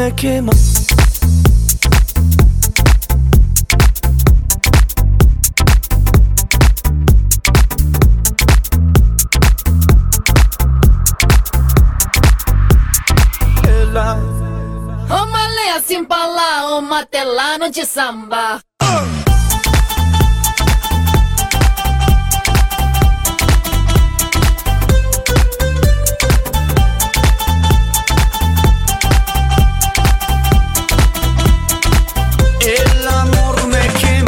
me quema. Uma leia simpala, uma telano de samba. El amor me quema.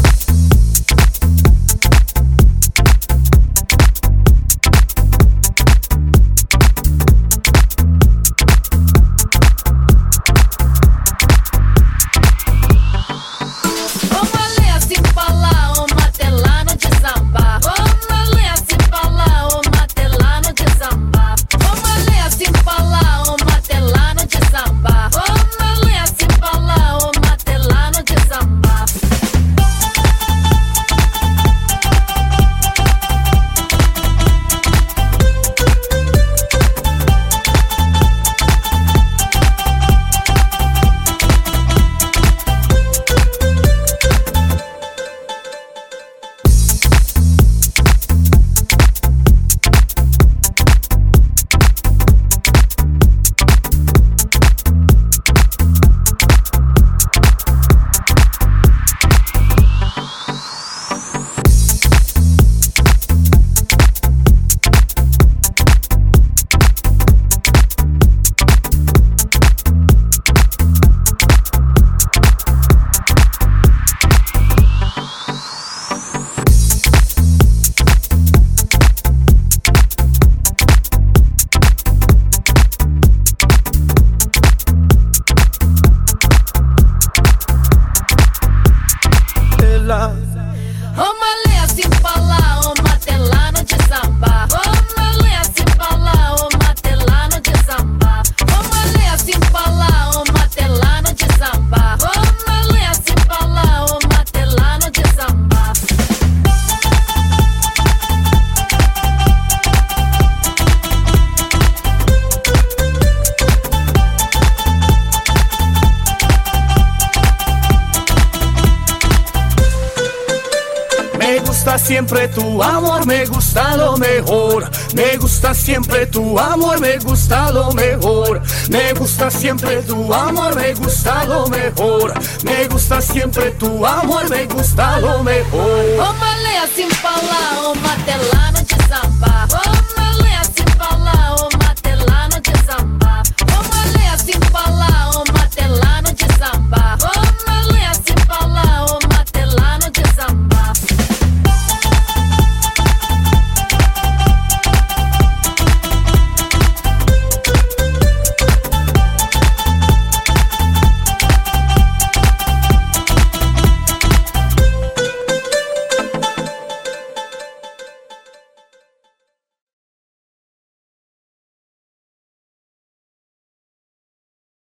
Uma leia simpala, uma telano de samba. Uma leia simpala, uma telano de samba. Uma leia simpala, uma telano de samba. Uma leia simpala, uma telano de samba. Me gusta siempre tu amor, me gusta lo mejor. Me gusta siempre tu amor, me gusta lo mejor. Me gusta siempre tu amor, me gusta lo mejor. Me gusta siempre tu amor, me gusta lo mejor. Uma leia simpala, uma telano